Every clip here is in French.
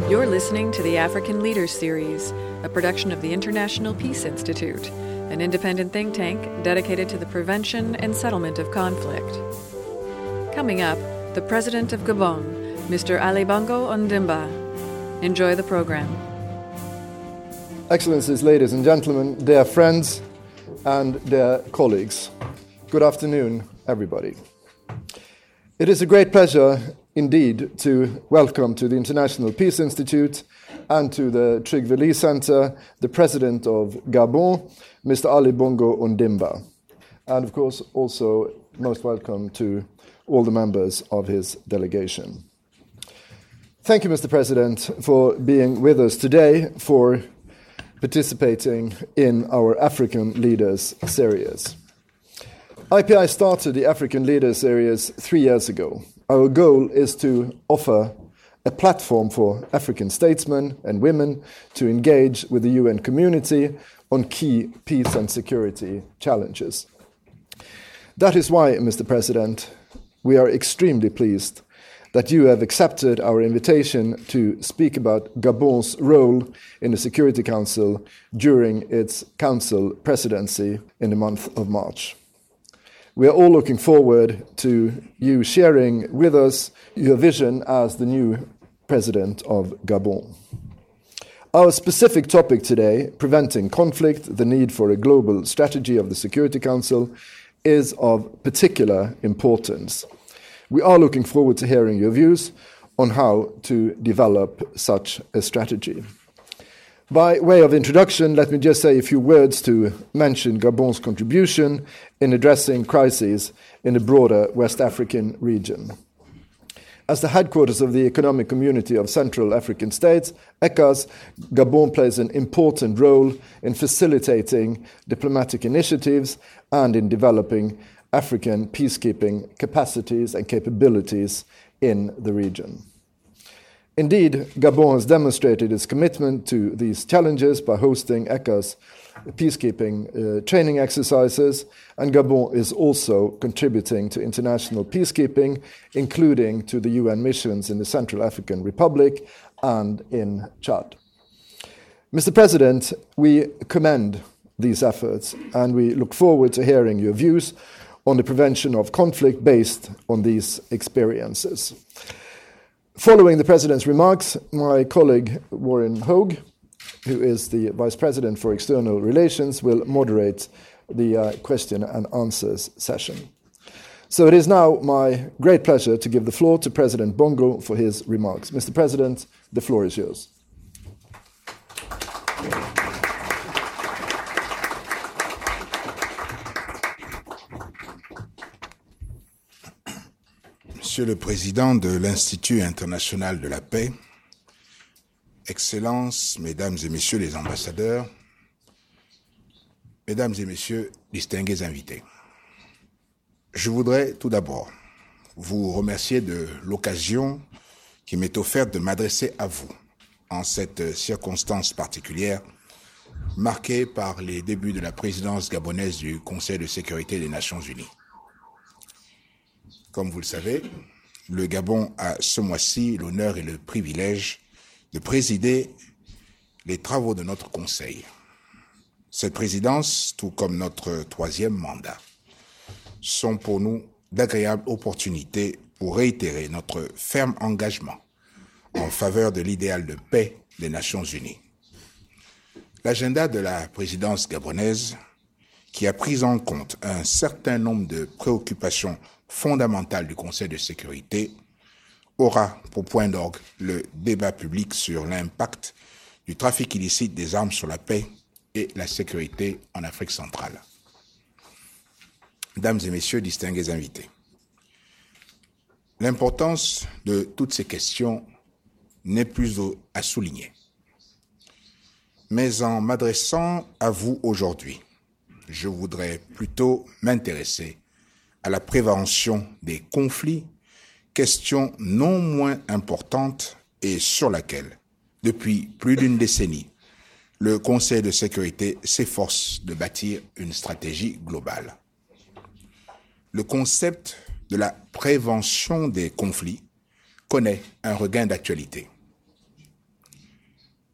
You're listening to the African Leaders Series, a production of the International Peace Institute, an independent think tank dedicated to the prevention and settlement of conflict. Coming up, the President of Gabon, Mr. Ali Bongo Ondimba. Enjoy the program. Excellencies, ladies and gentlemen, dear friends and dear colleagues, good afternoon, everybody. It is a great pleasure indeed to welcome to the International Peace Institute and to the Trygve Lie Center the President of Gabon, Mr. Ali Bongo Ondimba. And of course also most welcome to all the members of his delegation. Thank you, Mr. President, for being with us today, for participating in our African Leaders Series. IPI started the African Leaders Series 3 years ago. Our goal is to offer a platform for African statesmen and women to engage with the UN community on key peace and security challenges. That is why, Mr. President, we are extremely pleased that you have accepted our invitation to speak about Gabon's role in the Security Council during its Council presidency in the month of March. We are all looking forward to you sharing with us your vision as the new President of Gabon. Our specific topic today, preventing conflict, the need for a global strategy of the Security Council, is of particular importance. We are looking forward to hearing your views on how to develop such a strategy. By way of introduction, let me just say a few words to mention Gabon's contribution in addressing crises in the broader West African region. As the headquarters of the Economic Community of Central African States, ECAS, Gabon plays an important role in facilitating diplomatic initiatives and in developing African peacekeeping capacities and capabilities in the region. Indeed, Gabon has demonstrated its commitment to these challenges by hosting ECA's peacekeeping training exercises, and Gabon is also contributing to international peacekeeping, including to the UN missions in the Central African Republic and in Chad. Mr. President, we commend these efforts, and we look forward to hearing your views on the prevention of conflict based on these experiences. Following the President's remarks, my colleague Warren Hogue, who is the Vice President for External Relations, will moderate the question and answers session. So it is now my great pleasure to give the floor to President Bongo for his remarks. Mr. President, the floor is yours. Monsieur le Président de l'Institut international de la paix, Excellences, Mesdames et Messieurs les ambassadeurs, Mesdames et Messieurs, distingués invités. Je voudrais tout d'abord vous remercier de l'occasion qui m'est offerte de m'adresser à vous en cette circonstance particulière marquée par les débuts de la présidence gabonaise du Conseil de sécurité des Nations Unies. Comme vous le savez, le Gabon a ce mois-ci l'honneur et le privilège de présider les travaux de notre Conseil. Cette présidence, tout comme notre troisième mandat, sont pour nous d'agréables opportunités pour réitérer notre ferme engagement en faveur de l'idéal de paix des Nations Unies. L'agenda de la présidence gabonaise, qui a pris en compte un certain nombre de préoccupations fondamentale du Conseil de sécurité, aura pour point d'orgue le débat public sur l'impact du trafic illicite des armes sur la paix et la sécurité en Afrique centrale. Mesdames et Messieurs, distingués invités, l'importance de toutes ces questions n'est plus à souligner. Mais en m'adressant à vous aujourd'hui, je voudrais plutôt m'intéresser à la prévention des conflits, question non moins importante et sur laquelle, depuis plus d'une décennie, le Conseil de sécurité s'efforce de bâtir une stratégie globale. Le concept de la prévention des conflits connaît un regain d'actualité.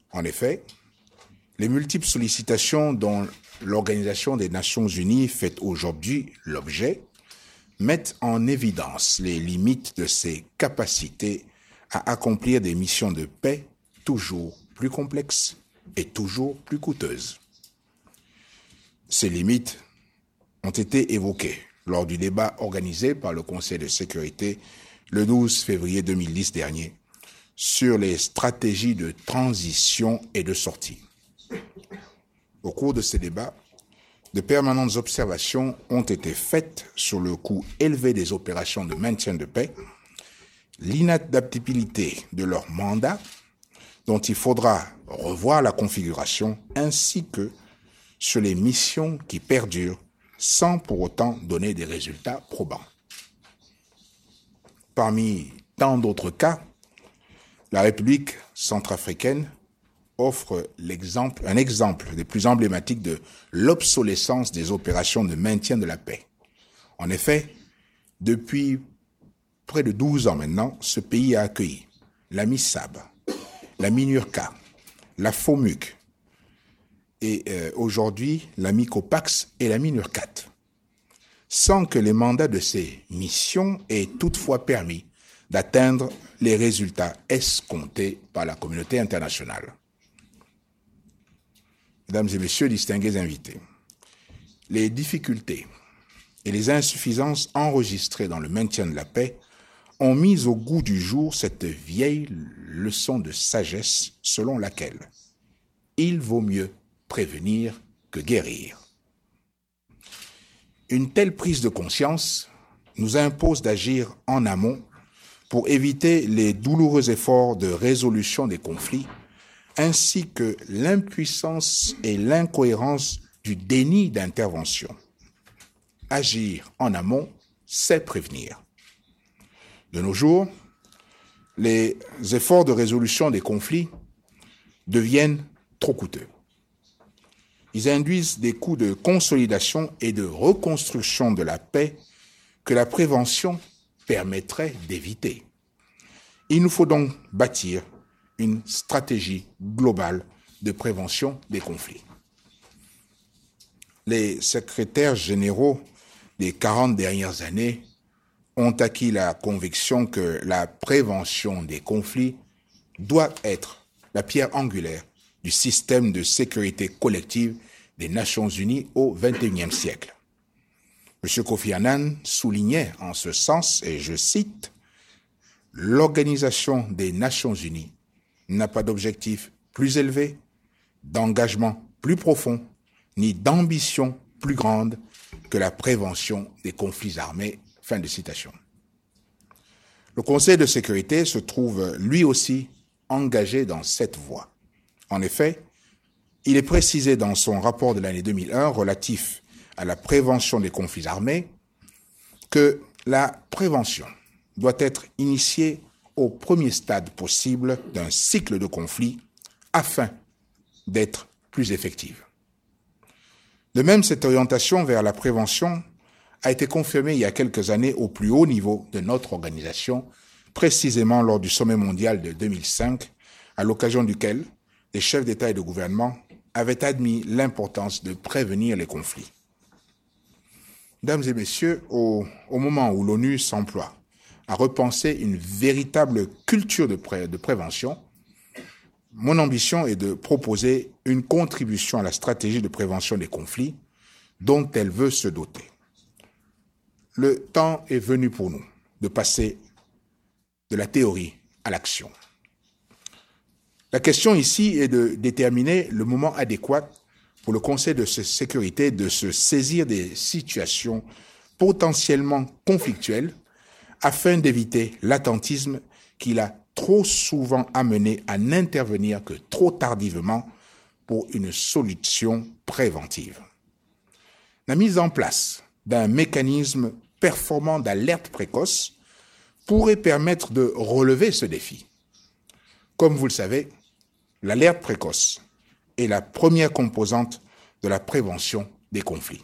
En effet, les multiples sollicitations dont l'Organisation des Nations Unies fait aujourd'hui l'objet mettent en évidence les limites de ses capacités à accomplir des missions de paix toujours plus complexes et toujours plus coûteuses. Ces limites ont été évoquées lors du débat organisé par le Conseil de sécurité le 12 février 2010 dernier sur les stratégies de transition et de sortie. Au cours de ces débats, de permanentes observations ont été faites sur le coût élevé des opérations de maintien de paix, l'inadaptabilité de leur mandat, dont il faudra revoir la configuration, ainsi que sur les missions qui perdurent sans pour autant donner des résultats probants. Parmi tant d'autres cas, la République centrafricaine offre un exemple des plus emblématiques de l'obsolescence des opérations de maintien de la paix. En effet, depuis près de 12 ans maintenant, ce pays a accueilli la MISAB, la MINURCA, la FOMUC et aujourd'hui la MICOPAX et la MINURCAT, sans que les mandats de ces missions aient toutefois permis d'atteindre les résultats escomptés par la communauté internationale. Mesdames et messieurs, distingués invités, les difficultés et les insuffisances enregistrées dans le maintien de la paix ont mis au goût du jour cette vieille leçon de sagesse selon laquelle il vaut mieux prévenir que guérir. Une telle prise de conscience nous impose d'agir en amont pour éviter les douloureux efforts de résolution des conflits ainsi que l'impuissance et l'incohérence du déni d'intervention. Agir en amont, c'est prévenir. De nos jours, les efforts de résolution des conflits deviennent trop coûteux. Ils induisent des coûts de consolidation et de reconstruction de la paix que la prévention permettrait d'éviter. Il nous faut donc bâtir une stratégie globale de prévention des conflits. Les secrétaires généraux des 40 dernières années ont acquis la conviction que la prévention des conflits doit être la pierre angulaire du système de sécurité collective des Nations Unies au XXIe siècle. M. Kofi Annan soulignait en ce sens, et je cite, « L'Organisation des Nations Unies n'a pas d'objectif plus élevé, d'engagement plus profond, ni d'ambition plus grande que la prévention des conflits armés. » Fin de citation. Le Conseil de sécurité se trouve lui aussi engagé dans cette voie. En effet, il est précisé dans son rapport de l'année 2001 relatif à la prévention des conflits armés que la prévention doit être initiée au premier stade possible d'un cycle de conflit afin d'être plus effective. De même, cette orientation vers la prévention a été confirmée il y a quelques années au plus haut niveau de notre organisation, précisément lors du sommet mondial de 2005, à l'occasion duquel les chefs d'État et de gouvernement avaient admis l'importance de prévenir les conflits. Mesdames et messieurs, au moment où l'ONU s'emploie à repenser une véritable culture de prévention, mon ambition est de proposer une contribution à la stratégie de prévention des conflits dont elle veut se doter. Le temps est venu pour nous de passer de la théorie à l'action. La question ici est de déterminer le moment adéquat pour le Conseil de sécurité de se saisir des situations potentiellement conflictuelles afin d'éviter l'attentisme qu'il a trop souvent amené à n'intervenir que trop tardivement pour une solution préventive. La mise en place d'un mécanisme performant d'alerte précoce pourrait permettre de relever ce défi. Comme vous le savez, l'alerte précoce est la première composante de la prévention des conflits.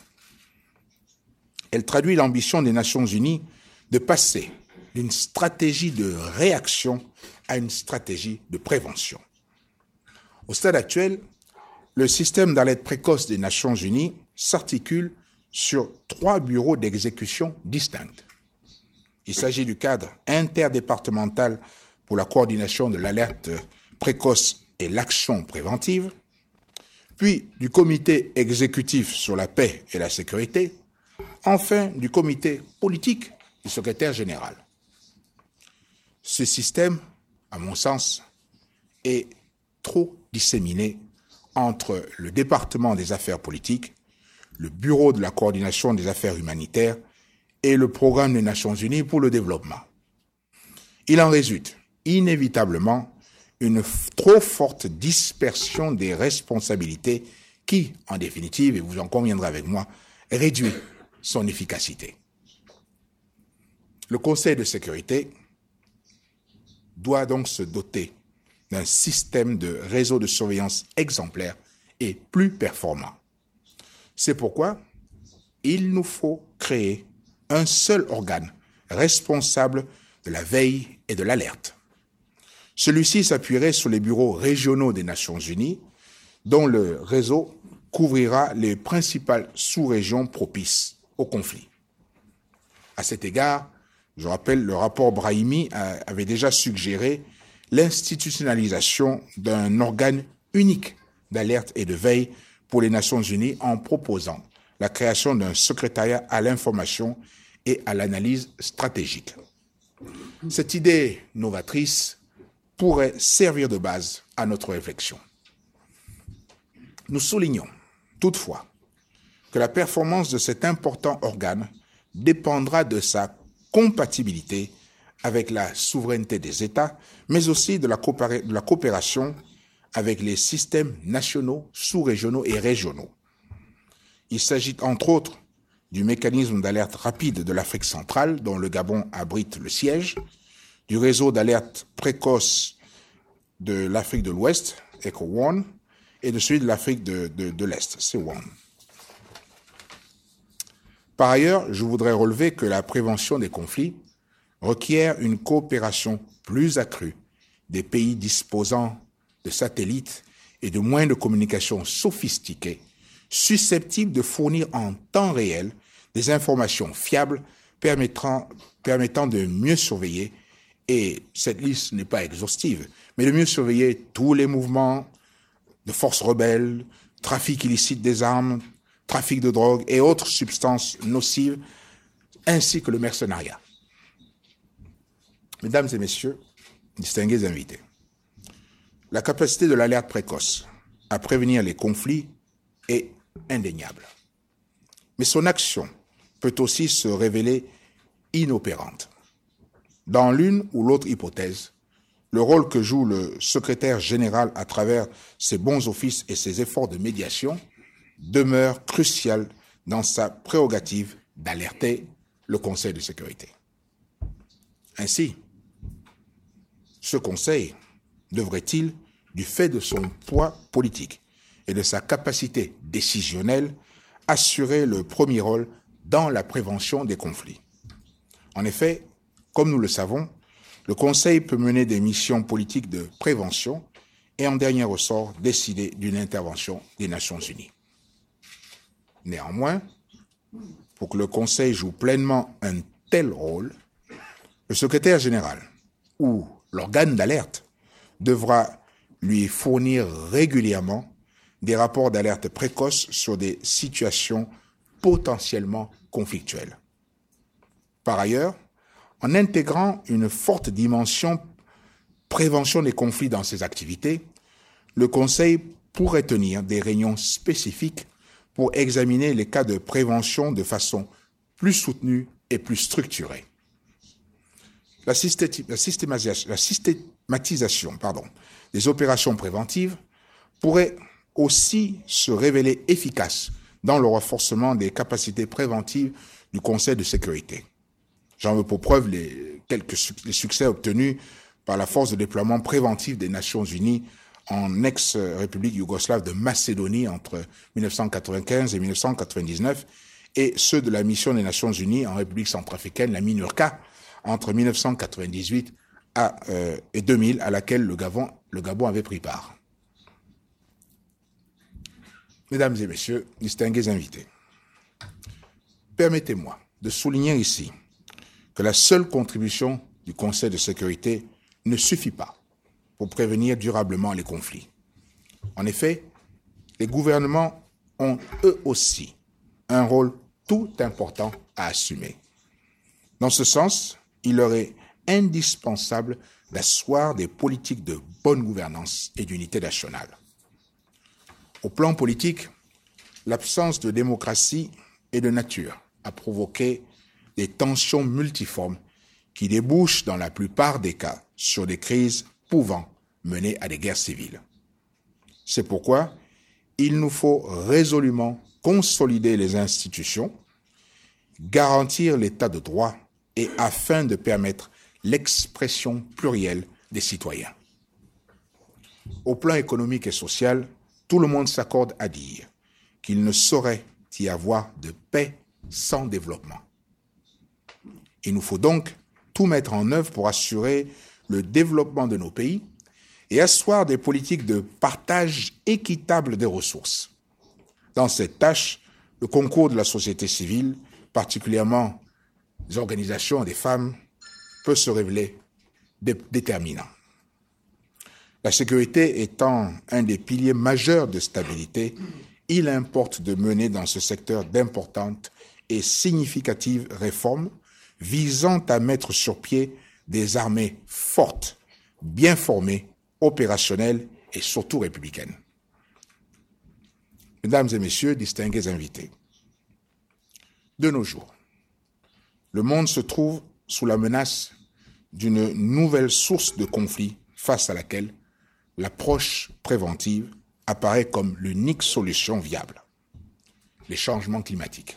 Elle traduit l'ambition des Nations Unies de passer d'une stratégie de réaction à une stratégie de prévention. Au stade actuel, le système d'alerte précoce des Nations Unies s'articule sur 3 bureaux d'exécution distincts. Il s'agit du cadre interdépartemental pour la coordination de l'alerte précoce et l'action préventive, puis du comité exécutif sur la paix et la sécurité, enfin du comité politique du secrétaire général. Ce système, à mon sens, est trop disséminé entre le département des affaires politiques, le bureau de la coordination des affaires humanitaires et le programme des Nations Unies pour le développement. Il en résulte inévitablement une trop forte dispersion des responsabilités qui, en définitive, et vous en conviendrez avec moi, réduit son efficacité. Le Conseil de sécurité doit donc se doter d'un système de réseau de surveillance exemplaire et plus performant. C'est pourquoi il nous faut créer un seul organe responsable de la veille et de l'alerte. Celui-ci s'appuierait sur les bureaux régionaux des Nations Unies, dont le réseau couvrira les principales sous-régions propices au conflit. À cet égard, je rappelle, le rapport Brahimi avait déjà suggéré l'institutionnalisation d'un organe unique d'alerte et de veille pour les Nations Unies en proposant la création d'un secrétariat à l'information et à l'analyse stratégique. Cette idée novatrice pourrait servir de base à notre réflexion. Nous soulignons toutefois que la performance de cet important organe dépendra de sa compatibilité avec la souveraineté des États, mais aussi de la coopération avec les systèmes nationaux, sous-régionaux et régionaux. Il s'agit entre autres du mécanisme d'alerte rapide de l'Afrique centrale, dont le Gabon abrite le siège, du réseau d'alerte précoce de l'Afrique de l'Ouest, ECOWAN, et de celui de l'Afrique de l'Est, CEWAN. Par ailleurs, je voudrais relever que la prévention des conflits requiert une coopération plus accrue des pays disposant de satellites et de moyens de communication sophistiqués, susceptibles de fournir en temps réel des informations fiables permettant de mieux surveiller, et cette liste n'est pas exhaustive, mais de mieux surveiller tous les mouvements de forces rebelles, trafic illicite des armes, trafic de drogue et autres substances nocives, ainsi que le mercenariat. Mesdames et messieurs, distingués invités, la capacité de l'alerte précoce à prévenir les conflits est indéniable. Mais son action peut aussi se révéler inopérante. Dans l'une ou l'autre hypothèse, le rôle que joue le secrétaire général à travers ses bons offices et ses efforts de médiation demeure crucial dans sa prérogative d'alerter le Conseil de sécurité. Ainsi, ce Conseil devrait-il, du fait de son poids politique et de sa capacité décisionnelle, assurer le premier rôle dans la prévention des conflits. En effet, comme nous le savons, le Conseil peut mener des missions politiques de prévention et, en dernier ressort, décider d'une intervention des Nations Unies. Néanmoins, pour que le Conseil joue pleinement un tel rôle, le secrétaire général ou l'organe d'alerte devra lui fournir régulièrement des rapports d'alerte précoce sur des situations potentiellement conflictuelles. Par ailleurs, en intégrant une forte dimension prévention des conflits dans ses activités, le Conseil pourrait tenir des réunions spécifiques pour examiner les cas de prévention de façon plus soutenue et plus structurée. La systématisation des opérations préventives pourrait aussi se révéler efficace dans le renforcement des capacités préventives du Conseil de sécurité. J'en veux pour preuve les succès obtenus par la force de déploiement préventif des Nations Unies en ex-République yougoslave de Macédonie entre 1995 et 1999 et ceux de la mission des Nations Unies en République centrafricaine, la MINURCA, entre 1998 et 2000, à laquelle le Gabon avait pris part. Mesdames et messieurs, distingués invités, permettez-moi de souligner ici que la seule contribution du Conseil de sécurité ne suffit pas pour prévenir durablement les conflits. En effet, les gouvernements ont eux aussi un rôle tout important à assumer. Dans ce sens, il leur est indispensable d'asseoir des politiques de bonne gouvernance et d'unité nationale. Au plan politique, l'absence de démocratie est de nature à provoquer des tensions multiformes qui débouchent dans la plupart des cas sur des crises pouvant mener à des guerres civiles. C'est pourquoi il nous faut résolument consolider les institutions, garantir l'état de droit et afin de permettre l'expression plurielle des citoyens. Au plan économique et social, tout le monde s'accorde à dire qu'il ne saurait y avoir de paix sans développement. Il nous faut donc tout mettre en œuvre pour assurer le développement de nos pays et asseoir des politiques de partage équitable des ressources. Dans cette tâche, le concours de la société civile, particulièrement des organisations des femmes, peut se révéler déterminant. La sécurité étant un des piliers majeurs de stabilité, il importe de mener dans ce secteur d'importantes et significatives réformes visant à mettre sur pied des armées fortes, bien formées, opérationnelles et surtout républicaines. Mesdames et messieurs, distingués invités, de nos jours, le monde se trouve sous la menace d'une nouvelle source de conflit face à laquelle l'approche préventive apparaît comme l'unique solution viable, les changements climatiques.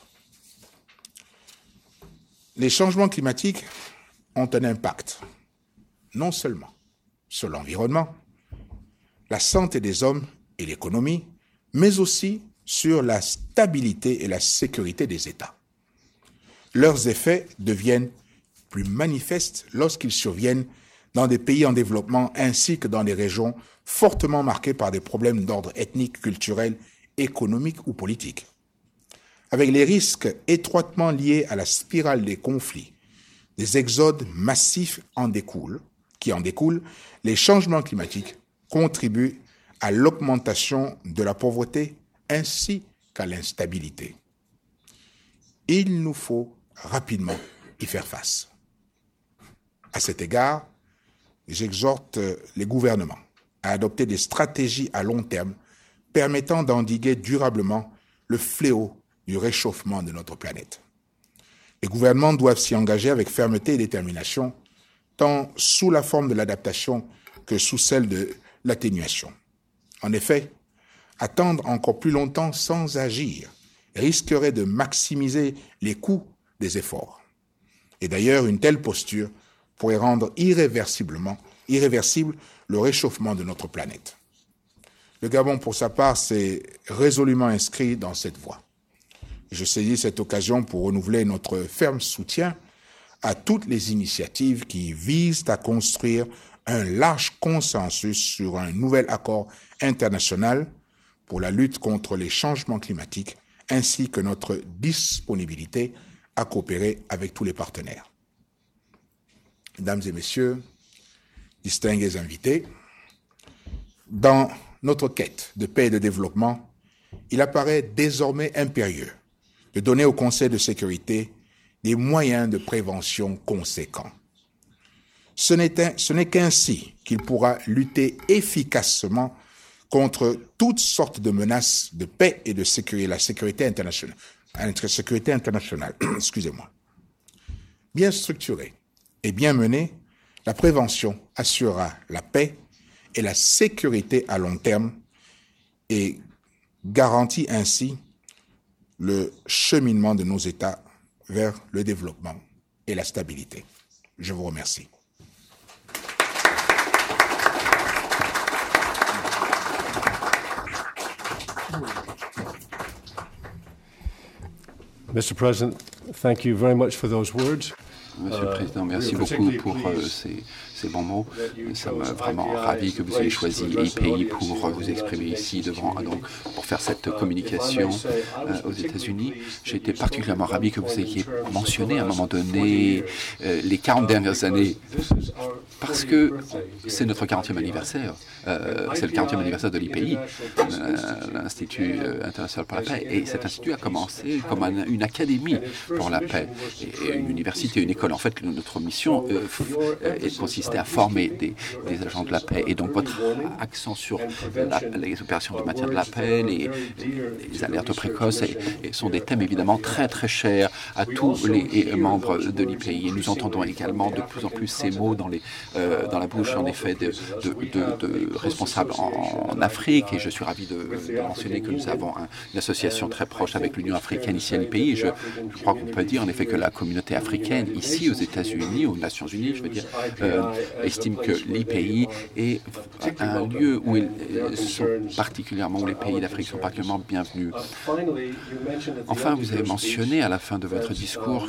Les changements climatiques ont un impact, non seulement sur l'environnement, la santé des hommes et l'économie, mais aussi sur la stabilité et la sécurité des États. Leurs effets deviennent plus manifestes lorsqu'ils surviennent dans des pays en développement ainsi que dans des régions fortement marquées par des problèmes d'ordre ethnique, culturel, économique ou politique. Avec les risques étroitement liés à la spirale des conflits, des exodes massifs qui en découlent, les changements climatiques contribuent à l'augmentation de la pauvreté ainsi qu'à l'instabilité. Il nous faut rapidement y faire face. À cet égard, j'exhorte les gouvernements à adopter des stratégies à long terme permettant d'endiguer durablement le fléau du réchauffement de notre planète. Les gouvernements doivent s'y engager avec fermeté et détermination, tant sous la forme de l'adaptation que sous celle de l'atténuation. En effet, attendre encore plus longtemps sans agir risquerait de maximiser les coûts des efforts. Et d'ailleurs, une telle posture pourrait rendre irréversible le réchauffement de notre planète. Le Gabon, pour sa part, s'est résolument inscrit dans cette voie. Je saisis cette occasion pour renouveler notre ferme soutien à toutes les initiatives qui visent à construire un large consensus sur un nouvel accord international pour la lutte contre les changements climatiques, ainsi que notre disponibilité à coopérer avec tous les partenaires. Mesdames et messieurs, distingués invités, dans notre quête de paix et de développement, il apparaît désormais impérieux de donner au Conseil de sécurité des moyens de prévention conséquents. Ce n'est qu'ainsi qu'il pourra lutter efficacement contre toutes sortes de menaces de paix et de sécurité, la sécurité internationale. Excusez-moi. Bien structurée et bien menée, la prévention assurera la paix et la sécurité à long terme et garantit ainsi le cheminement de nos États vers le développement et la stabilité. Je vous remercie. Mr. President, thank you very much for those words. Monsieur le Président, merci beaucoup pour ces bons mots. Nous sommes vraiment ravis que vous ayez choisi l'IPI pour vous exprimer ici pour faire cette communication aux États-Unis. J'ai été particulièrement ravi que vous ayez mentionné à un moment donné les 40 dernières années, parce que c'est notre 40e anniversaire. C'est le 40e anniversaire de l'IPI, l'Institut international pour la paix. Et cet institut a commencé comme une académie pour la paix, et une université, une école. En fait, notre mission consistait à former des agents de la paix. Et donc, votre accent sur les opérations de maintien de la paix, les alertes précoces, sont des thèmes évidemment très, très chers à tous les membres de l'IPI. Et nous entendons également de plus en plus ces mots dans la bouche, en effet, de responsables en Afrique. Et je suis ravi de mentionner que nous avons une association très proche avec l'Union africaine ici à l'IPI. Et je crois qu'on peut dire en effet que la communauté africaine ici aux États-Unis, aux Nations Unies, je veux dire, estime que l'IPI est un lieu où les pays d'Afrique sont particulièrement bienvenus. Enfin, vous avez mentionné à la fin de votre discours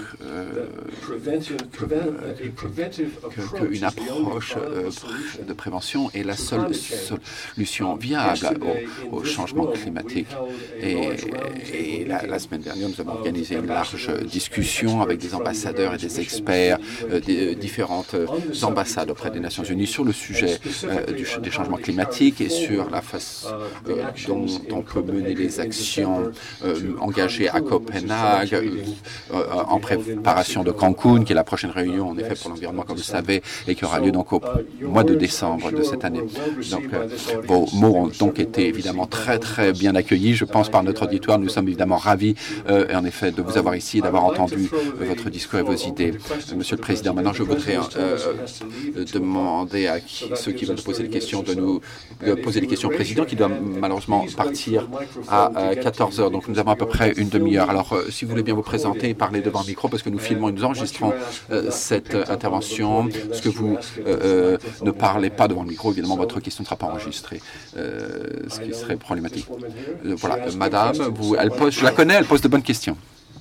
qu'une approche de prévention est la seule solution viable au changement climatique. Et la semaine dernière, nous avons organisé une large discussion avec des ambassadeurs et des experts des différentes ambassades auprès des Nations Unies sur le sujet des changements climatiques et sur la façon dont on peut mener les actions engagées à Copenhague en préparation de Cancun, qui est la prochaine réunion en effet pour l'environnement, comme vous le savez, et qui aura lieu donc au mois de décembre de cette année. Donc vos mots ont donc été évidemment très très bien accueillis, je pense, par notre auditoire. Nous sommes évidemment ravis en effet de vous avoir ici et d'avoir entendu votre discours et vos idées. Monsieur le Président, maintenant je voudrais demander à ceux qui veulent poser des questions de nous poser des questions au Président, qui doit malheureusement partir à 14 heures. Donc nous avons à peu près une demi-heure. Alors si vous voulez bien vous présenter et parler devant le micro, parce que nous filmons et nous enregistrons cette intervention. Ce que vous ne parlez pas devant le micro, évidemment votre question ne sera pas enregistrée, ce qui serait problématique. Voilà, madame, je la connais, elle pose de bonnes questions.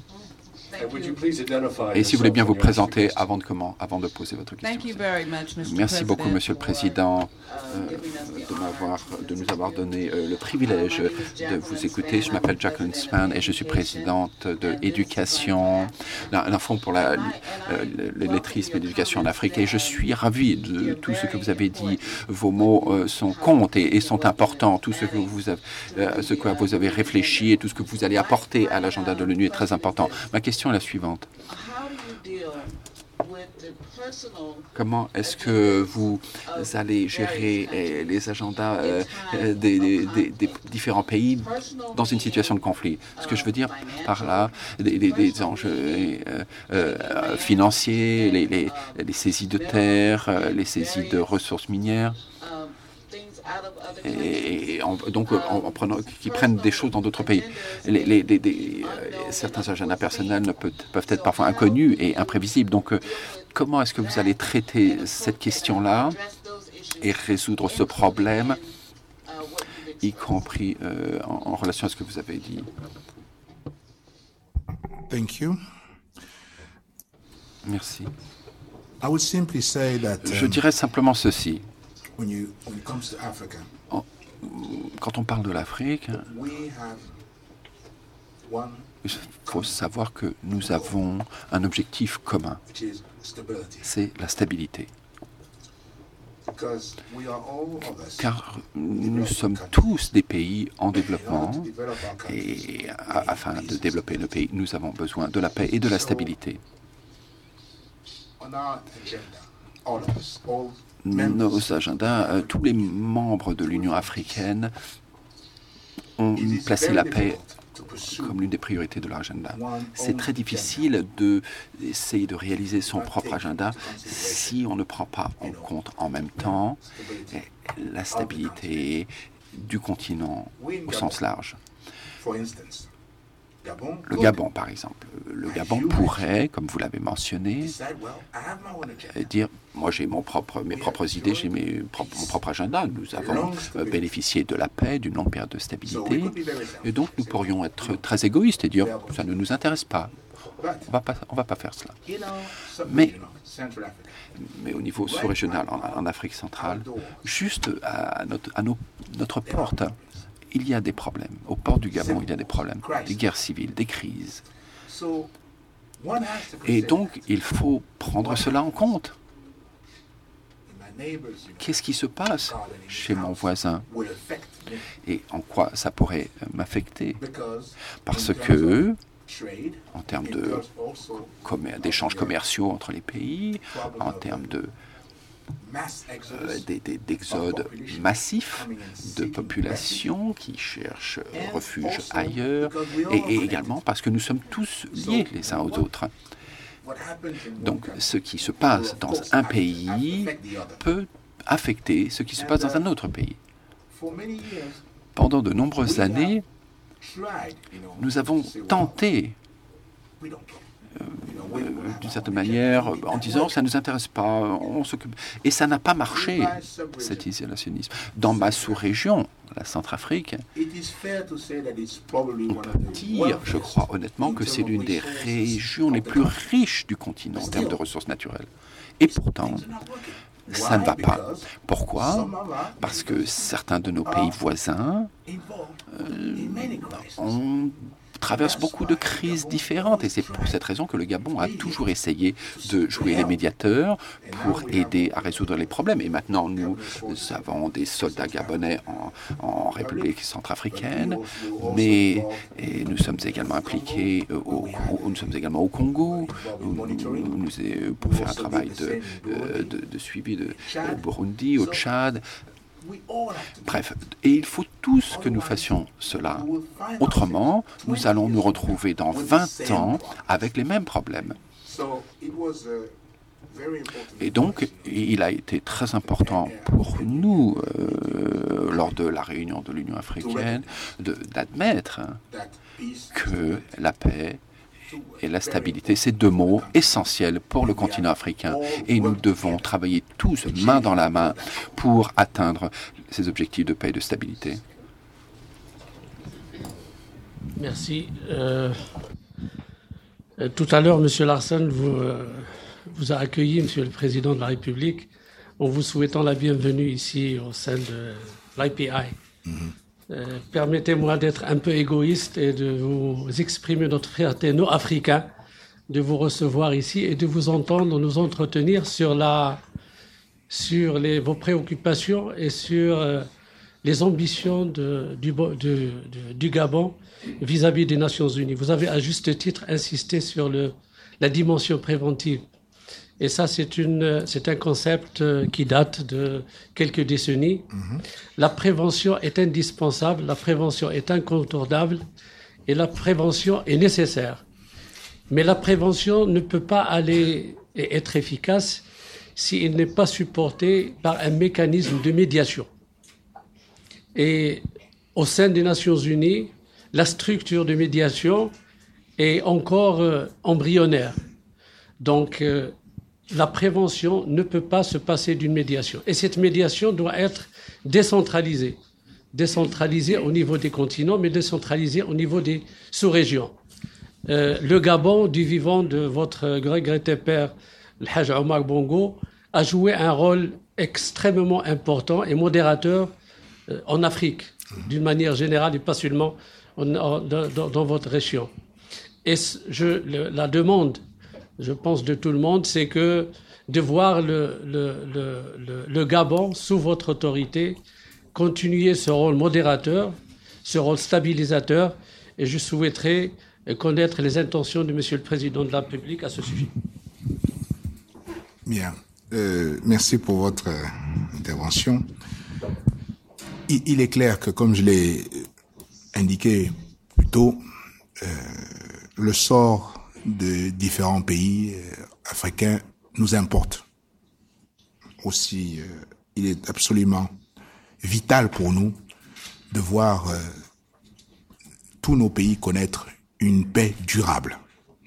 Et si vous voulez bien vous présenter avant de poser votre question. Merci beaucoup, Monsieur le Président, de nous avoir donné le privilège de vous écouter. Je m'appelle Jacqueline Span et je suis présidente de l'éducation, d'un fonds pour le lettrisme et l'éducation en Afrique. Et je suis ravi de tout ce que vous avez dit. Vos mots comptent et sont importants. Tout ce que vous avez réfléchi et tout ce que vous allez apporter à l'agenda de l'ONU est très important. Ma question est la suivante. Comment est-ce que vous allez gérer les agendas des différents pays dans une situation de conflit? Ce que je veux dire par là, des enjeux financiers, les saisies de terres, les saisies de ressources minières. Et donc qui prennent des choses dans d'autres pays. Certains agendas personnels peuvent être parfois inconnus et imprévisibles. Donc, comment est-ce que vous allez traiter cette question-là et résoudre ce problème, y compris en relation à ce que vous avez dit? Thank you. Merci. I would simply say that, je dirais simplement ceci. When it comes to Africa, quand on parle de l'Afrique, il faut savoir que nous avons un objectif commun, c'est la stabilité. Car nous sommes tous des pays en développement et afin de développer le pays, nous avons besoin de la paix et de la stabilité. Nos agendas, tous les membres de l'Union africaine ont placé la paix comme l'une des priorités de leur agenda. C'est très difficile d'essayer de réaliser son propre agenda si on ne prend pas en compte en même temps la stabilité du continent au sens large. Le Gabon, par exemple. Le Gabon pourrait, comme vous l'avez mentionné, dire, moi j'ai mes propres idées, j'ai mon propre agenda. Nous avons bénéficié de la paix, d'une longue période de stabilité. Et donc nous pourrions être très égoïstes et dire, ça ne nous intéresse pas. On va pas faire cela. Mais au niveau sous-régional, en Afrique centrale, juste à notre porte, il y a des problèmes. Aux portes du Gabon, il y a des problèmes, des guerres civiles, des crises. Et donc, il faut prendre cela en compte. Qu'est-ce qui se passe chez mon voisin et en quoi ça pourrait m'affecter? Parce que, en termes d'échanges commerciaux entre les pays, en termes d'exode massif de populations qui cherchent refuge ailleurs, et également parce que nous sommes tous liés les uns aux autres. Donc, ce qui se passe dans un pays peut affecter ce qui se passe dans un autre pays. Pendant de nombreuses années, nous avons tenté, d'une certaine manière, en disant ça ne nous intéresse pas, on s'occupe. Et ça n'a pas marché, cet isolationnisme. Dans ma sous-région, la Centrafrique, on peut dire, je crois honnêtement, que c'est l'une des régions les plus riches du continent en termes de ressources naturelles. Et pourtant, ça ne va pas. Pourquoi? Parce que certains de nos pays voisins traverse beaucoup de crises différentes et c'est pour cette raison que le Gabon a toujours essayé de jouer les médiateurs pour aider à résoudre les problèmes. Et maintenant, nous avons des soldats gabonais en République centrafricaine, mais nous sommes également impliqués au Congo, pour faire un travail de suivi au Burundi, au Tchad. Bref, et il faut tous que nous fassions cela. Autrement, nous allons nous retrouver dans 20 ans avec les mêmes problèmes. Et donc, il a été très important pour nous, lors de la réunion de l'Union africaine, d'admettre que la paix et la stabilité, c'est deux mots essentiels pour le continent africain. Et nous devons travailler tous, main dans la main, pour atteindre ces objectifs de paix et de stabilité. Merci. Tout à l'heure, M. Larsson vous a accueilli, M. le Président de la République, en vous souhaitant la bienvenue ici au sein de l'IPI. Permettez-moi d'être un peu égoïste et de vous exprimer notre fierté, nous, Africains, de vous recevoir ici et de vous entendre nous entretenir sur vos préoccupations et sur les ambitions du Gabon vis-à-vis des Nations Unies. Vous avez à juste titre insisté sur la dimension préventive. Et ça, c'est un concept qui date de quelques décennies. La prévention est indispensable, la prévention est incontournable et la prévention est nécessaire. Mais la prévention ne peut pas aller et être efficace s'il n'est pas supporté par un mécanisme de médiation. Et au sein des Nations Unies, la structure de médiation est encore embryonnaire. Donc, la prévention ne peut pas se passer d'une médiation. Et cette médiation doit être décentralisée. Décentralisée au niveau des continents, mais décentralisée au niveau des sous-régions. Le Gabon, du vivant de votre regretté père, le Haj Omar Bongo, a joué un rôle extrêmement important et modérateur en Afrique, d'une manière générale et pas seulement dans votre région. Et la demande, je pense, de tout le monde, c'est que de voir le Gabon, sous votre autorité, continuer ce rôle modérateur, ce rôle stabilisateur, et je souhaiterais connaître les intentions de Monsieur le Président de la République à ce sujet. Bien. Merci pour votre intervention. Il est clair que, comme je l'ai indiqué plus tôt, le sort de différents pays africains nous importe. Aussi, il est absolument vital pour nous de voir tous nos pays connaître une paix durable.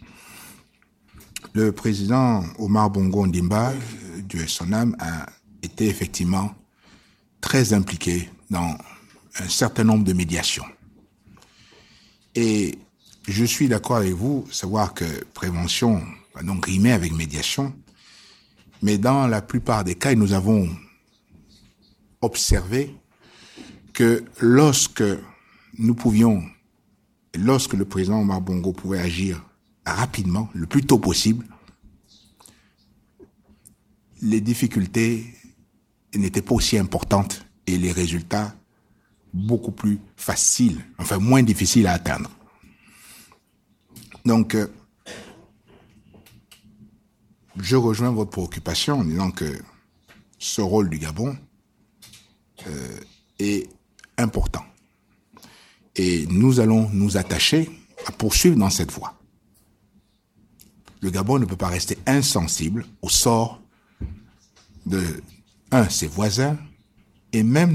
Le président Omar Bongo Ondimba, Dieu ait son âme, a été effectivement très impliqué dans un certain nombre de médiations. Et je suis d'accord avec vous, savoir que prévention va donc rimer avec médiation, mais dans la plupart des cas, nous avons observé que lorsque le président Omar Bongo pouvait agir rapidement, le plus tôt possible, les difficultés n'étaient pas aussi importantes et les résultats beaucoup plus faciles, enfin moins difficiles à atteindre. Donc, je rejoins votre préoccupation en disant que ce rôle du Gabon est important. Et nous allons nous attacher à poursuivre dans cette voie. Le Gabon ne peut pas rester insensible au sort de ses voisins et même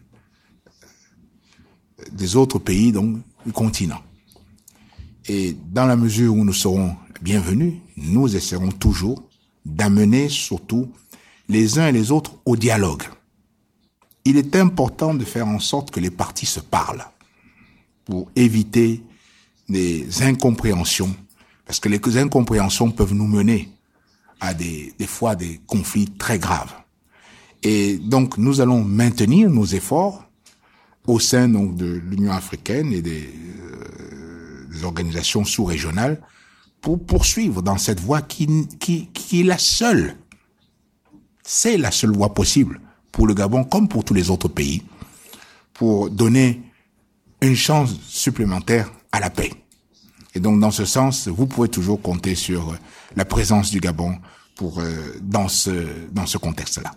des autres pays donc, du continent. Et dans la mesure où nous serons bienvenus, nous essaierons toujours d'amener surtout les uns et les autres au dialogue. Il est important de faire en sorte que les partis se parlent pour éviter des incompréhensions, parce que les incompréhensions peuvent nous mener à des fois des conflits très graves. Et donc, nous allons maintenir nos efforts au sein donc de l'Union africaine et des organisations sous-régionales pour poursuivre dans cette voie qui est la seule. C'est la seule voie possible pour le Gabon comme pour tous les autres pays pour donner une chance supplémentaire à la paix. Et donc, dans ce sens, vous pouvez toujours compter sur la présence du Gabon dans ce contexte-là.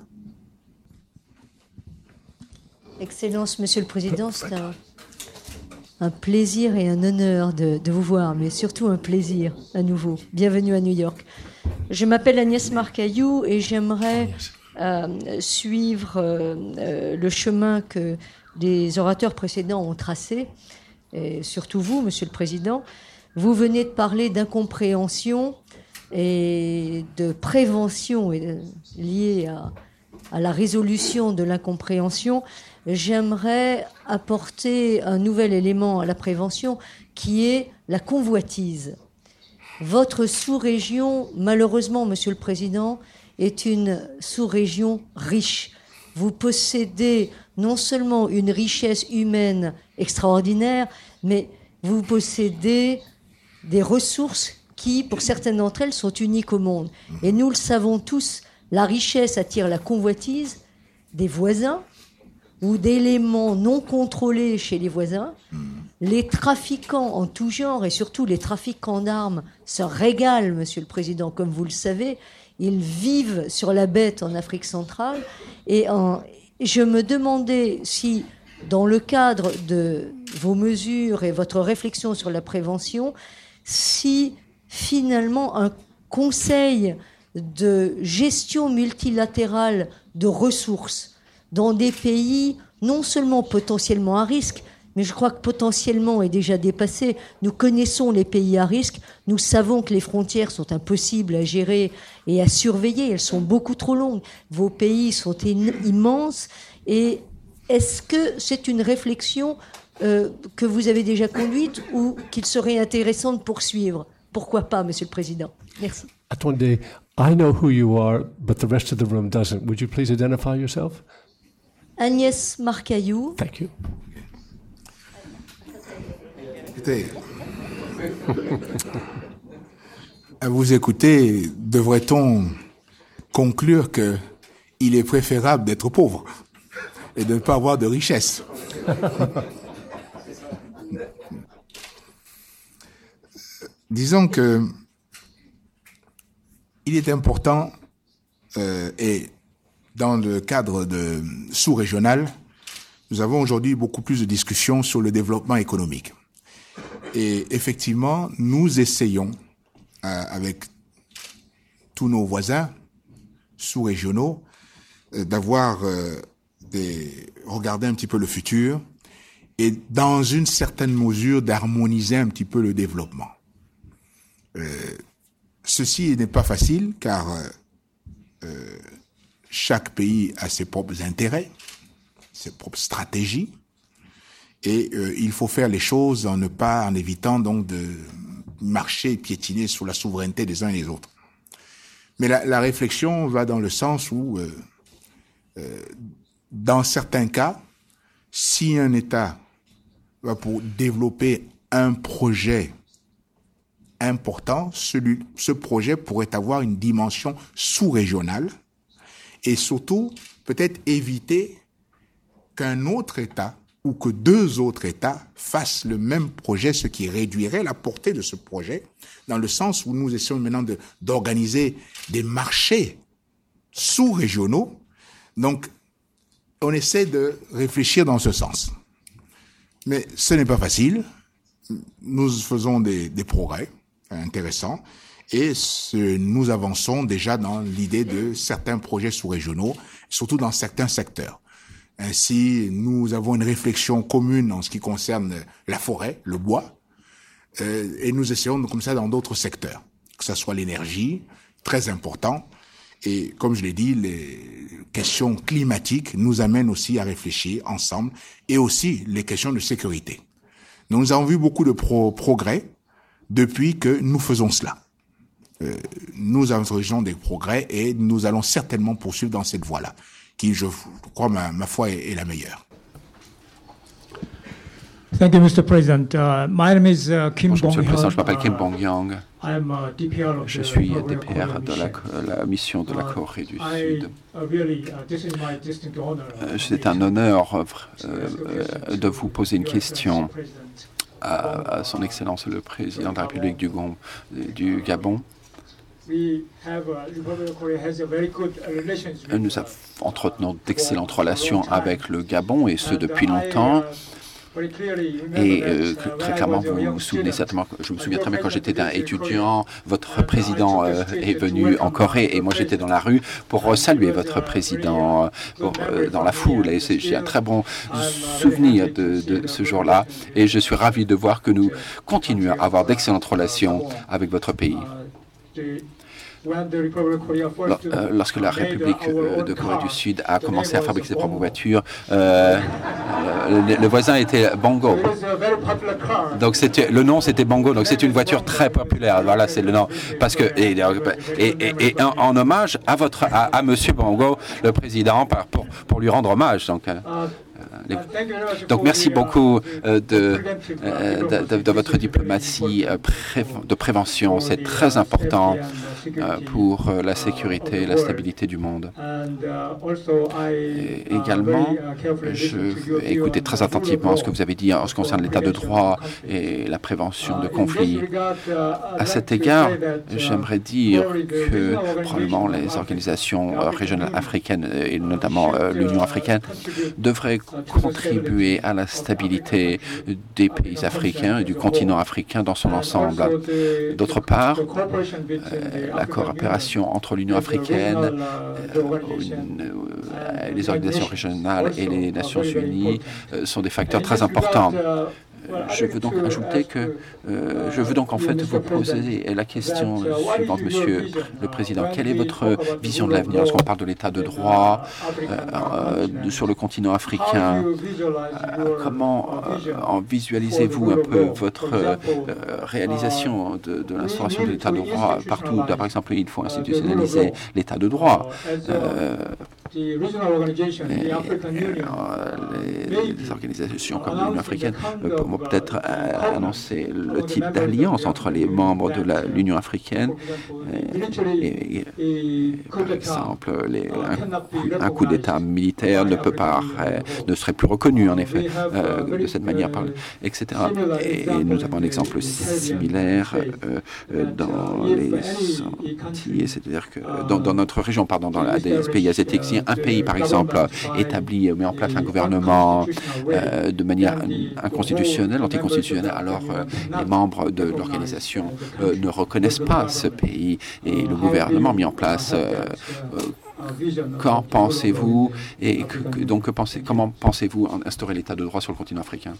Excellence, Monsieur le Président, c'est un plaisir et un honneur de vous voir, mais surtout un plaisir à nouveau. Bienvenue à New York. Je m'appelle Agnès Marcaillou et j'aimerais suivre le chemin que les orateurs précédents ont tracé, et surtout vous, Monsieur le Président. Vous venez de parler d'incompréhension et de prévention liée à la résolution de l'incompréhension. J'aimerais apporter un nouvel élément à la prévention qui est la convoitise. Votre sous-région, malheureusement, Monsieur le Président, est une sous-région riche. Vous possédez non seulement une richesse humaine extraordinaire, mais vous possédez des ressources qui, pour certaines d'entre elles, sont uniques au monde. Et nous le savons tous, la richesse attire la convoitise des voisins ou d'éléments non contrôlés chez les voisins. Les trafiquants en tout genre, et surtout les trafiquants d'armes, se régalent, Monsieur le Président, comme vous le savez. Ils vivent sur la bête en Afrique centrale. Et je me demandais si, dans le cadre de vos mesures et votre réflexion sur la prévention, si finalement un conseil de gestion multilatérale de ressources dans des pays non seulement potentiellement à risque, mais je crois que potentiellement est déjà dépassé. Nous connaissons les pays à risque, nous savons que les frontières sont impossibles à gérer et à surveiller, elles sont beaucoup trop longues. Vos pays sont immenses, et est-ce que c'est une réflexion que vous avez déjà conduite ou qu'il serait intéressant de poursuivre? Pourquoi pas, Monsieur le Président? Merci. Attendez, I know who you are, but the rest of the room doesn't. Would you please identify yourself? Agnès Marcaillou. Thank you. Écoutez, à vous écouter, devrait-on conclure qu'il est préférable d'être pauvre et de ne pas avoir de richesse? Disons que il est important, et dans le cadre de sous-régional, nous avons aujourd'hui beaucoup plus de discussions sur le développement économique. Et effectivement, nous essayons, avec tous nos voisins sous-régionaux, regarder un petit peu le futur et, dans une certaine mesure, d'harmoniser un petit peu le développement. Ceci n'est pas facile, car chaque pays a ses propres intérêts, ses propres stratégies, Et il faut faire les choses en évitant donc de marcher et piétiner sur la souveraineté des uns et des autres. Mais la réflexion va dans le sens où, dans certains cas, si un État va pour développer un projet important, ce projet pourrait avoir une dimension sous-régionale et surtout peut-être éviter qu'un autre État ou que deux autres États fassent le même projet, ce qui réduirait la portée de ce projet, dans le sens où nous essayons maintenant d'organiser des marchés sous-régionaux. Donc, on essaie de réfléchir dans ce sens. Mais ce n'est pas facile. Nous faisons des progrès intéressants et nous avançons déjà dans l'idée de certains projets sous-régionaux, surtout dans certains secteurs. Ainsi, nous avons une réflexion commune en ce qui concerne la forêt, le bois, et nous essayons comme ça dans d'autres secteurs, que ce soit l'énergie, très important, et comme je l'ai dit, les questions climatiques nous amènent aussi à réfléchir ensemble, et aussi les questions de sécurité. Nous avons vu beaucoup de progrès depuis que nous faisons cela. Nous enregistrons des progrès et nous allons certainement poursuivre dans cette voie-là, qui, je crois, ma foi, est la meilleure. Thank you, Mr. President. My name is Kim Bonjour, Monsieur le Président, je Bong-hyun. m'appelle Kim Bong-hyun. Je suis DPR de la mission de la Corée du Sud. C'est un honneur de vous poser une question à Son Excellence le Président de la République du Gabon. Nous entretenons d'excellentes relations avec le Gabon, et ce depuis longtemps. Et très clairement, vous vous souvenez certainement, je me souviens très bien quand j'étais un étudiant, votre président est venu en Corée et moi j'étais dans la rue pour saluer votre président dans la foule. Et j'ai un très bon souvenir de ce jour-là et je suis ravi de voir que nous continuons à avoir d'excellentes relations avec votre pays. Lorsque la République de Corée du Sud a commencé à fabriquer ses propres voitures, le voisin était Bongo. Donc le nom c'était Bongo. Donc c'est une voiture très populaire. Voilà, c'est le nom. Parce que et en hommage à Monsieur Bongo, le président, pour lui rendre hommage. Donc merci beaucoup de votre diplomatie de prévention. C'est très important pour la sécurité et la stabilité du monde. Et également, je vais écouter très attentivement ce que vous avez dit en ce qui concerne l'état de droit et la prévention de conflits. À cet égard, j'aimerais dire que probablement les organisations régionales africaines, et notamment l'Union africaine, devraient contribuer à la stabilité des pays africains et du continent africain dans son ensemble. D'autre part, la coopération entre l'Union africaine, les organisations régionales et les Nations unies sont des facteurs très importants. Je veux donc ajouter que je veux donc en fait vous poser la question suivante, Monsieur le Président. Quelle est votre vision de l'avenir lorsqu'on parle de l'état de droit sur le continent africain? Comment visualisez-vous un peu votre réalisation de l'instauration de l'état de droit partout? Par exemple, il faut institutionnaliser l'état de droit. Les organisations comme l'Union africaine vont peut-être annoncer le type d'alliance entre les membres de l'Union africaine. Par exemple, un coup d'État militaire ne serait plus reconnu, en effet, de cette manière, etc. Et nous avons un exemple similaire dans les Antilles, c'est-à-dire que dans notre région, dans des pays asiatiques, si un pays, par exemple, met en place un gouvernement de manière inconstitutionnelle, anticonstitutionnelle, alors les membres de l'organisation ne reconnaissent pas ce pays et le gouvernement mis en place. Qu'en pensez-vous et comment pensez-vous instaurer l'état de droit sur le continent africain?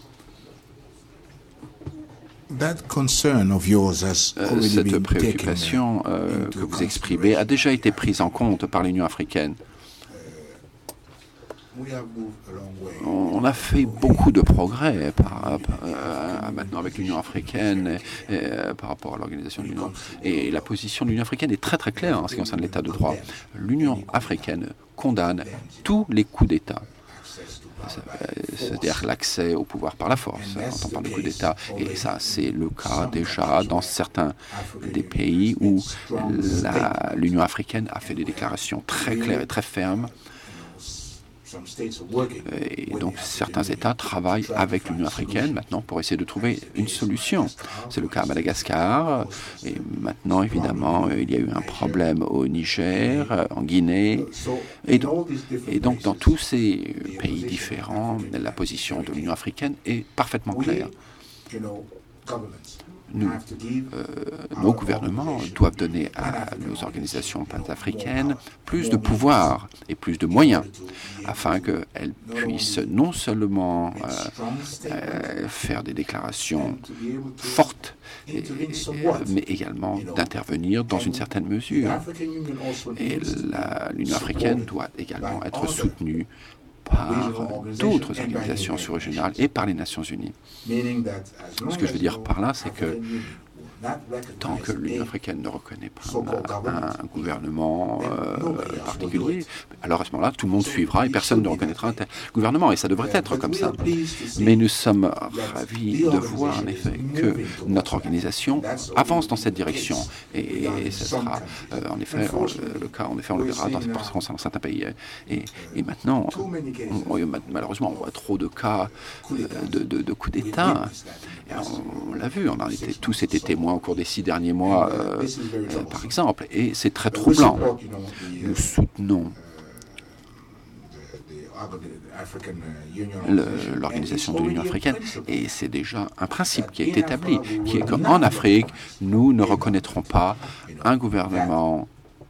Cette préoccupation que vous exprimez a déjà été prise en compte par l'Union africaine. On a fait beaucoup de progrès maintenant avec l'Union africaine par rapport à l'organisation de l'Union. Et la position de l'Union africaine est très très claire en ce qui concerne l'état de droit. L'Union africaine condamne tous les coups d'État. C'est-à-dire l'accès au pouvoir par la force, quand on parle de coup d'État. Et ça, c'est le cas déjà dans certains des pays où l'Union africaine a fait des déclarations très claires et très fermes. Et donc certains États travaillent avec l'Union africaine maintenant pour essayer de trouver une solution. C'est le cas à Madagascar, et maintenant évidemment il y a eu un problème au Niger, en Guinée, et donc dans tous ces pays différents, la position de l'Union africaine est parfaitement claire. Nos gouvernements doivent donner à nos organisations panafricaines plus de pouvoir et plus de moyens afin qu'elles puissent non seulement faire des déclarations fortes, mais également d'intervenir dans une certaine mesure. Et l'Union africaine doit également être soutenue par d'autres organisations sous-régionales et par les Nations Unies. Ce que je veux dire par là, c'est que tant que l'Union africaine ne reconnaît pas un gouvernement particulier, alors à ce moment-là, tout le monde suivra et personne ne reconnaîtra un tel gouvernement. Et ça devrait être comme ça. Mais nous sommes ravis de voir en effet que notre organisation avance dans cette direction. Et ce sera en effet le cas, on le verra dans certains pays. Et maintenant, malheureusement, on voit trop de cas de coups d'État. On l'a vu, on en était tous été témoins au cours des 6 derniers mois, par exemple, et c'est très troublant. Nous soutenons l'organisation de l'Union africaine, et c'est déjà un principe qui est établi, qui est qu'en Afrique, nous ne reconnaîtrons pas un gouvernement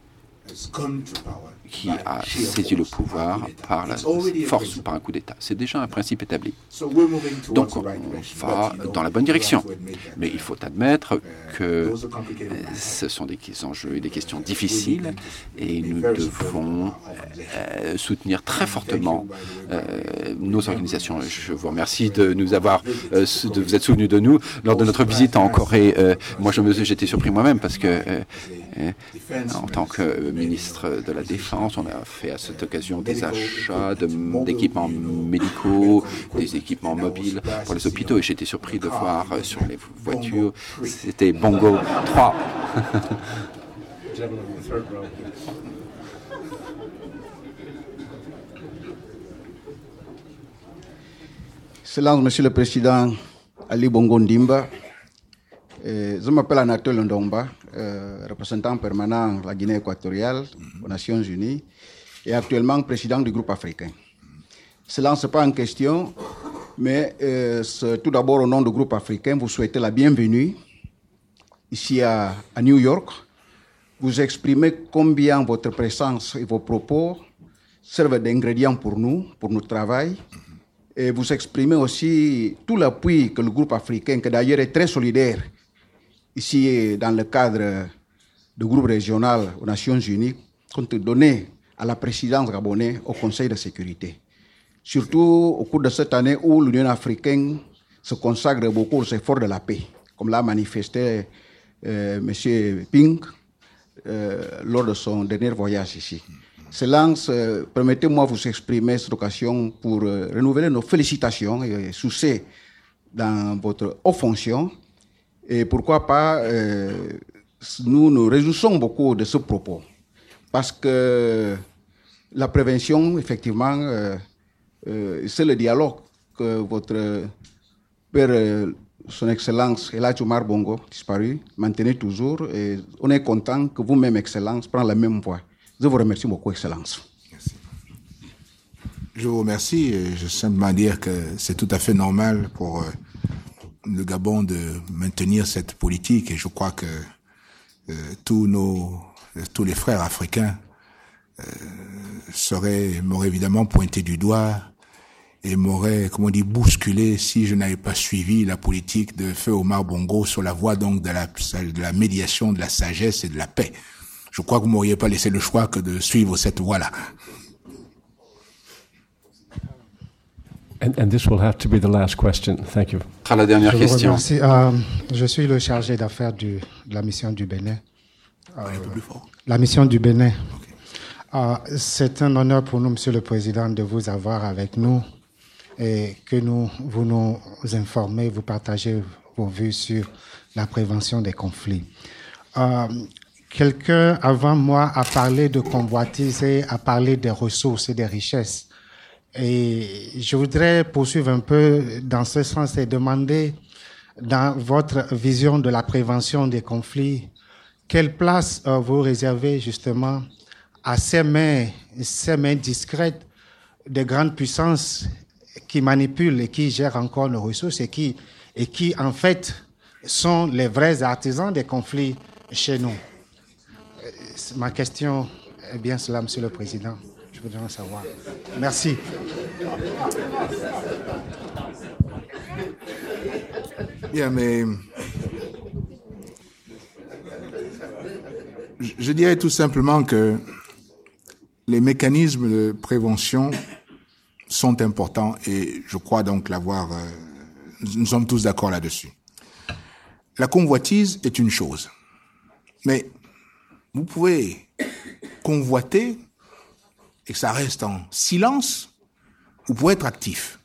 qui a saisi le pouvoir par la force ou par un coup d'État. C'est déjà un principe établi. Donc on va dans la bonne direction. Mais il faut admettre que ce sont des enjeux et des questions difficiles et nous devons soutenir très fortement nos organisations. Je vous remercie de nous avoir, de vous être souvenus de nous lors de notre visite en Corée. Moi, j'étais surpris moi-même parce que en tant que ministre de la Défense, on a fait à cette occasion des achats d'équipements médicaux, des équipements mobiles pour les hôpitaux. Et j'étais surpris de voir sur les voitures, c'était Bongo 3. Excellence, Monsieur le Président Ali Bongo Ndimba. Je m'appelle Anatole Ndomba, représentant permanent de la Guinée équatoriale aux Nations Unies et actuellement président du groupe africain. Cela, ce n'est pas en question, mais tout d'abord au nom du groupe africain, vous souhaitez la bienvenue ici à New York. Vous exprimez combien votre présence et vos propos servent d'ingrédients pour nous, pour notre travail. Et vous exprimez aussi tout l'appui que le groupe africain, qui d'ailleurs est très solidaire, ici dans le cadre du groupe régional aux Nations Unies, compte donné à la présidence gabonaise au Conseil de sécurité. Surtout au cours de cette année où l'Union africaine se consacre beaucoup aux efforts de la paix, comme l'a manifesté M. Ping lors de son dernier voyage ici. Excellence, permettez-moi de vous exprimer cette occasion pour renouveler nos félicitations et succès dans votre haute fonction. Et pourquoi pas, nous nous réjouissons beaucoup de ce propos. Parce que la prévention, effectivement, c'est le dialogue que votre père, son Excellence Elhadji Omar Bongo, disparu, maintenait toujours. Et on est content que vous-même, Excellence, preniez la même voie. Je vous remercie beaucoup, Excellence. Merci. Je vous remercie et je veux simplement dire que c'est tout à fait normal pour le Gabon de maintenir cette politique et je crois que tous les frères africains m'auraient évidemment pointé du doigt et m'auraient, comme on dit, bousculé si je n'avais pas suivi la politique de Feu Omar Bongo sur la voie donc de la médiation, de la sagesse et de la paix. Je crois que vous m'auriez pas laissé le choix que de suivre cette voie-là. And this will have to be the last question. Thank you. La dernière question. Je suis le chargé d'affaires de la mission du Bénin. La mission du Bénin. Okay. C'est un honneur pour nous, Monsieur le Président, de vous avoir avec nous et que vous nous informez, vous partagez vos vues sur la prévention des conflits. Quelqu'un avant moi a parlé de convoitise et a parlé des ressources et des richesses. Et je voudrais poursuivre un peu dans ce sens et demander, dans votre vision de la prévention des conflits, quelle place vous réservez justement à ces mains discrètes des grandes puissances qui manipulent et qui gèrent encore nos ressources et qui en fait sont les vrais artisans des conflits chez nous. Ma question est bien cela, Monsieur le Président. Je voudrais en savoir. Merci. Bien, mais je dirais tout simplement que les mécanismes de prévention sont importants et je crois donc nous sommes tous d'accord là-dessus. La convoitise est une chose, mais vous pouvez convoiter et que ça reste en silence, vous pouvez être actif.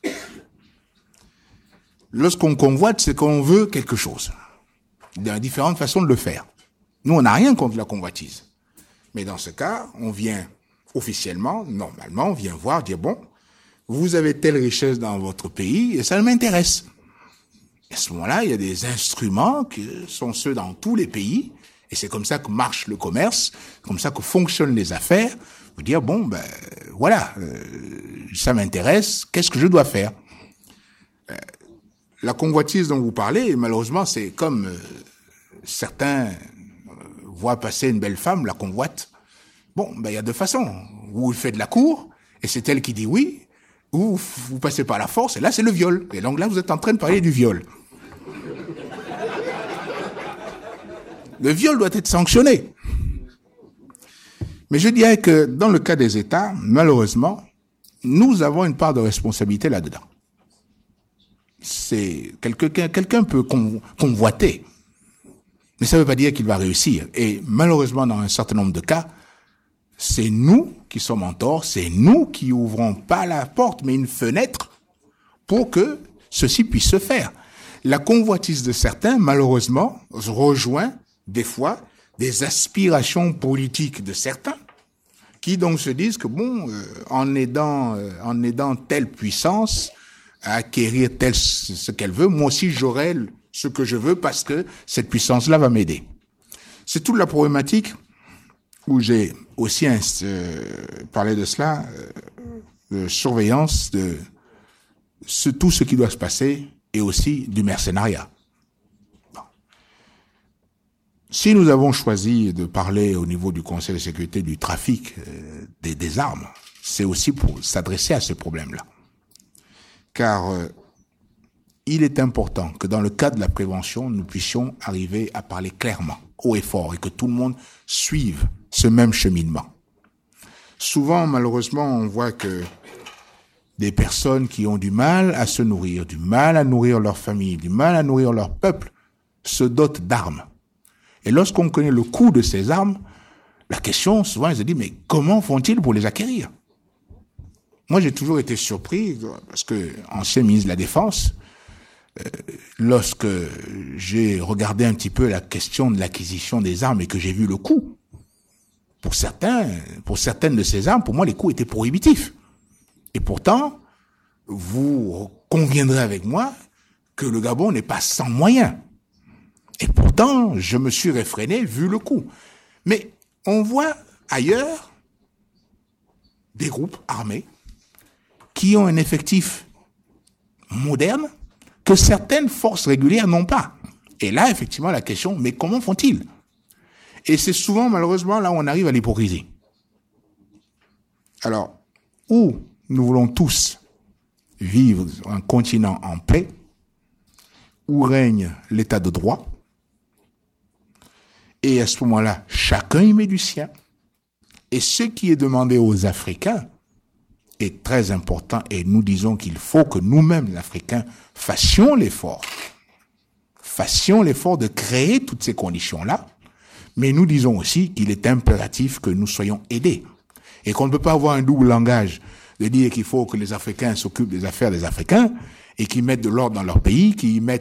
Lorsqu'on convoite, c'est qu'on veut quelque chose. Il y a différentes façons de le faire. Nous, on n'a rien contre la convoitise. Mais dans ce cas, on vient officiellement, normalement, on vient voir, dire, bon, vous avez telle richesse dans votre pays et ça m'intéresse. À ce moment-là, il y a des instruments qui sont ceux dans tous les pays et c'est comme ça que marche le commerce, comme ça que fonctionnent les affaires. Vous dire, bon, voilà, ça m'intéresse, qu'est-ce que je dois faire? La convoitise dont vous parlez, malheureusement, c'est comme certains voient passer une belle femme, la convoitent. Bon, il y a deux façons. Vous faites de la cour, et c'est elle qui dit oui, ou vous passez par la force, et là, c'est le viol. Et donc là, vous êtes en train de parler du viol. Le viol doit être sanctionné. Mais je dirais que dans le cas des États, malheureusement, nous avons une part de responsabilité là-dedans. C'est quelqu'un peut convoiter, mais ça ne veut pas dire qu'il va réussir. Et malheureusement, dans un certain nombre de cas, c'est nous qui sommes en tort, c'est nous qui ouvrons pas la porte, mais une fenêtre pour que ceci puisse se faire. La convoitise de certains, malheureusement, rejoint des fois des aspirations politiques de certains qui donc se disent que bon, en aidant telle puissance à acquérir ce qu'elle veut, moi aussi j'aurai ce que je veux parce que cette puissance-là va m'aider. C'est toute la problématique où j'ai aussi parlé de cela, de surveillance de tout ce qui doit se passer et aussi du mercenariat. Bon. Si nous avons choisi de parler au niveau du Conseil de sécurité du trafic des armes, c'est aussi pour s'adresser à ce problème-là. Car il est important que dans le cadre de la prévention, nous puissions arriver à parler clairement, haut et fort, et que tout le monde suive ce même cheminement. Souvent, malheureusement, on voit que des personnes qui ont du mal à se nourrir, du mal à nourrir leur famille, du mal à nourrir leur peuple, se dotent d'armes. Et lorsqu'on connaît le coût de ces armes, la question, souvent, elle se dit, mais comment font-ils pour les acquérir? Moi, j'ai toujours été surpris, parce que, ancien ministre de la Défense, lorsque j'ai regardé un petit peu la question de l'acquisition des armes et que j'ai vu le coût, pour certaines de ces armes, pour moi, les coûts étaient prohibitifs. Et pourtant, vous conviendrez avec moi que le Gabon n'est pas sans moyens. Et pourtant, je me suis réfréné vu le coût. Mais on voit ailleurs des groupes armés qui ont un effectif moderne que certaines forces régulières n'ont pas. Et là, effectivement, la question, mais comment font-ils? Et c'est souvent, malheureusement, là où on arrive à l'hypocrisie. Alors, où nous voulons tous vivre sur un continent en paix, où règne l'état de droit, et à ce moment-là, chacun y met du sien. Et ce qui est demandé aux Africains est très important et nous disons qu'il faut que nous-mêmes, les Africains, fassions l'effort de créer toutes ces conditions-là, mais nous disons aussi qu'il est impératif que nous soyons aidés et qu'on ne peut pas avoir un double langage de dire qu'il faut que les Africains s'occupent des affaires des Africains et qu'ils mettent de l'ordre dans leur pays,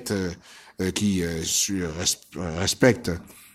respectent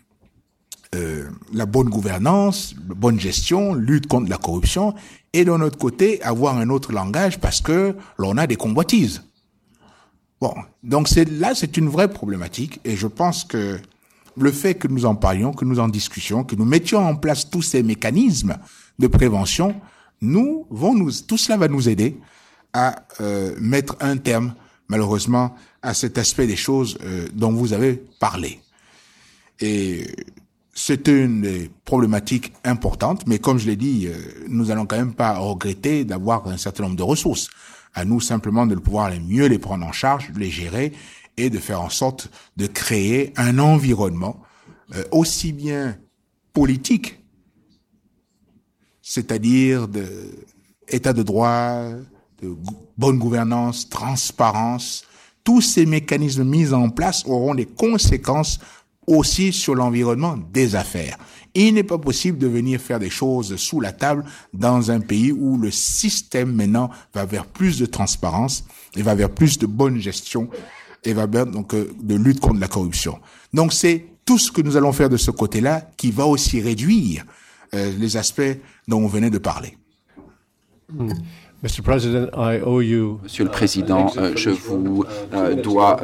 la bonne gouvernance, la bonne gestion, lutte contre la corruption, et d'un autre côté, avoir un autre langage parce que l'on a des convoitises. Bon, donc c'est une vraie problématique, et je pense que le fait que nous en parlions, que nous en discutions, que nous mettions en place tous ces mécanismes de prévention, tout cela va nous aider à mettre un terme, malheureusement, à cet aspect des choses dont vous avez parlé. Et c'est une des problématiques importantes, mais comme je l'ai dit, nous allons quand même pas regretter d'avoir un certain nombre de ressources. À nous simplement de pouvoir mieux les prendre en charge, de les gérer et de faire en sorte de créer un environnement aussi bien politique, c'est-à-dire d'état de droit, de bonne gouvernance, transparence. Tous ces mécanismes mis en place auront des conséquences aussi sur l'environnement des affaires. Il n'est pas possible de venir faire des choses sous la table dans un pays où le système maintenant va vers plus de transparence et va vers plus de bonne gestion et va vers donc de lutte contre la corruption. Donc c'est tout ce que nous allons faire de ce côté-là qui va aussi réduire les aspects dont on venait de parler. Mr. President, I owe you. Monsieur le Président, je vous dois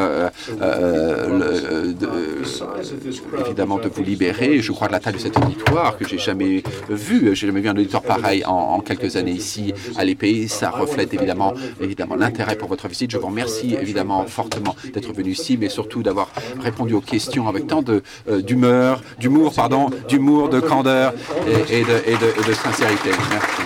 évidemment de vous libérer. Je crois de la taille de cet auditoire que j'ai jamais vu. J'ai jamais vu un auditoire pareil en quelques années ici à l'EPI. Ça reflète évidemment l'intérêt pour votre visite. Je vous remercie évidemment fortement d'être venu ici, mais surtout d'avoir répondu aux questions avec tant d'humour, de candeur et de sincérité. Merci.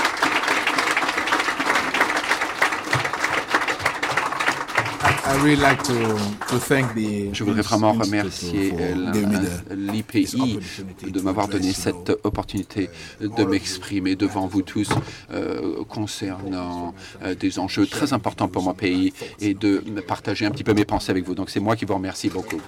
Je voudrais vraiment remercier l'IPI de m'avoir donné cette opportunité de m'exprimer devant vous tous concernant des enjeux très importants pour mon pays et de partager un petit peu mes pensées avec vous. Donc c'est moi qui vous remercie beaucoup.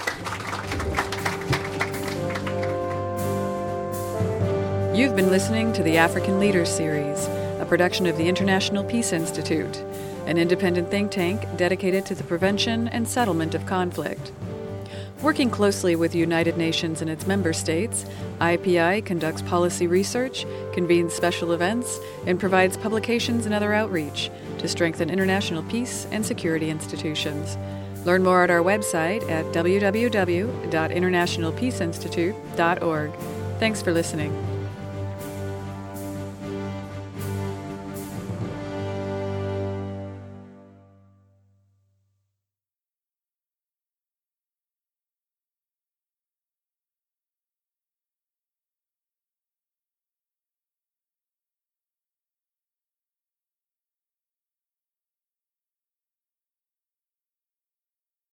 You've been listening to the African Leaders Series, a production of the International Peace Institute, an independent think tank dedicated to the prevention and settlement of conflict. Working closely with the United Nations and its member states, IPI conducts policy research, convenes special events, and provides publications and other outreach to strengthen international peace and security institutions. Learn more at our website at www.internationalpeaceinstitute.org. Thanks for listening.